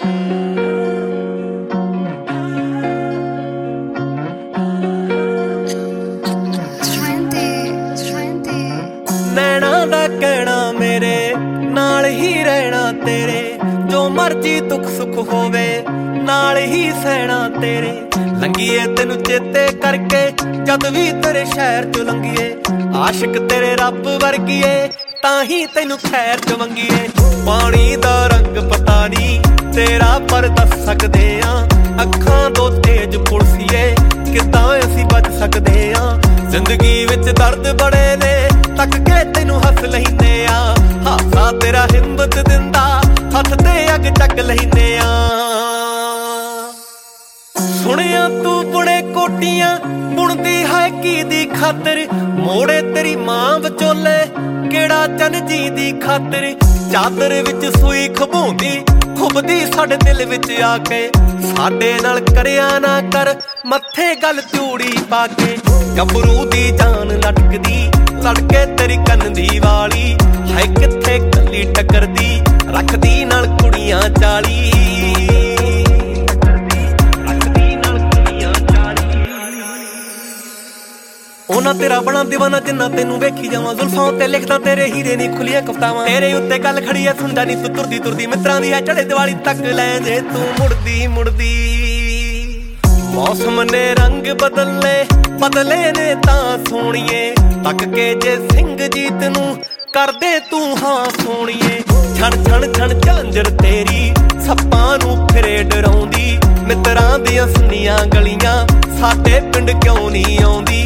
नैना दा कहना मेरे नाल ही रहना तेरे, जो मर्जी दुख सुख होवे नाल ही सहना तेरे। लंघीए तेनू चेते करके जद भी तेरे शहर चो लंघीए, आशिक तेरे रब वर्गीए ताही तेनू खैर च मंगीए। पानी दा रंग पता नी तेरा पर दस सकदे आ, अखां दो तेज पुलसीए किदां असीं बच सकदे आ। जिंदगी विच दर्द बड़े ने तक के तेनू हस लैंदे आ, हासा तेरा हिम्मत दिंदा हथ ते अग चक लैंदे आ। सुनिया तू बुणे कोटियां बुणदी है की दी खातर, मोड़े तेरी मां विचोले केड़ा चन जी दी खातर। चादर विच सूई खबोंदी खुबदी साडे दिल विच आके, साडे नाल करिया ना कर मत्थे गल चूड़ी पाके। गबरू दी जान लटकदी लड़के तेरी कन दी वाली, है किथे कली टकरदी रखदी नाल कुड़ियां 40। ओना तेरा बड़ा दीवाना जिन्ना तेनू वेखी जावां, जुल्फां ते लिखदा तेरे हीरे नी खुलिया कफ्तावां। तेरे उत्ते गल खड़ी ऐ सुनदा नी तू तुरदी तुरदी, मित्रां दी ऐ चढ़े दिवाली तक लै जे तू मुड़दी मुड़दी। मौसम ने रंग बदले बदले ने तां सोणीए, तक के जे सिंह जीत नू करदे तू हाँ सोणीए। छण छण छण झांजर तेरी सप्पां नू फिरे डराउंदी, मित्रां दियां सुनियां गलियां साडे पिंड क्यों नी आउंदी।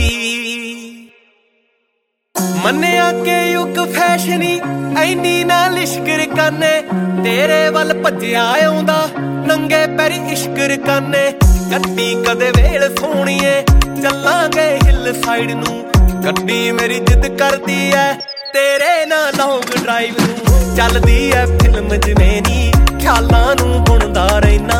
मन्निया के युग फैशनी ऐनी ना लिश्कर करने, तेरे वल भज्जिया आउंदा नंगे पैरी इश्कर करने। गड्डी कदे वेल सोणीए चलांगे हिल साइड नू, गड्डी मेरी जिद करदी ऐ तेरे ना लॉन्ग ड्राइव नू। चलदी ऐ फिल्म जिवें नी ख्यालां नू बुणदा रहना,